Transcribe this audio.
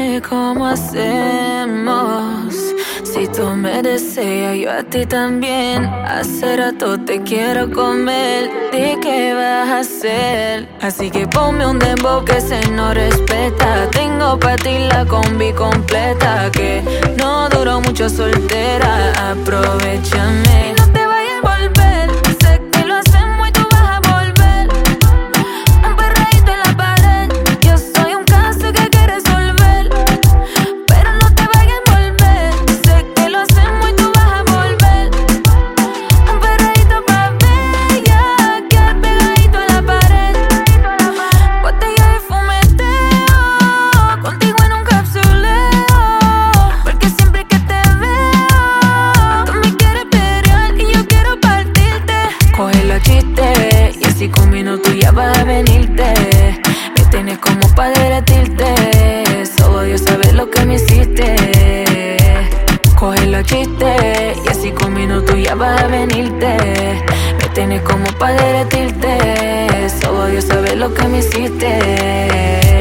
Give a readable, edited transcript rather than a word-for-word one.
Dime cómo hacemos. Si tú me deseas, yo a ti también. Hace rato te quiero comer. Di qué vas a hacer. Así que ponme un dembow que se no respeta. Tengo pa' ti la combi completa. Que no duró mucho soltera. Aprovechame. No te vayas a volver. Sé que lo hacemos y tú vas a volver. Un perreíto en la pared. Yo soy un caso que hay que resolver. Pero no te vayas a volver. Sé que lo hacemos y tú vas a volver. Un perreíto pa' bella. Que pegadito en la pared. Botella de fumeteo. Contigo en un capsuleo. Porque siempre que te veo, tú me quieres pelear y yo quiero partirte. Coge los chistes y así con minutos ya vas a venirte. Me tienes como pa' derretirte. Solo Dios sabe lo que me hiciste. Coge los chistes y así con minutos ya vas a venirte. Me tienes como pa' derretirte. Solo Dios sabe lo que me hiciste.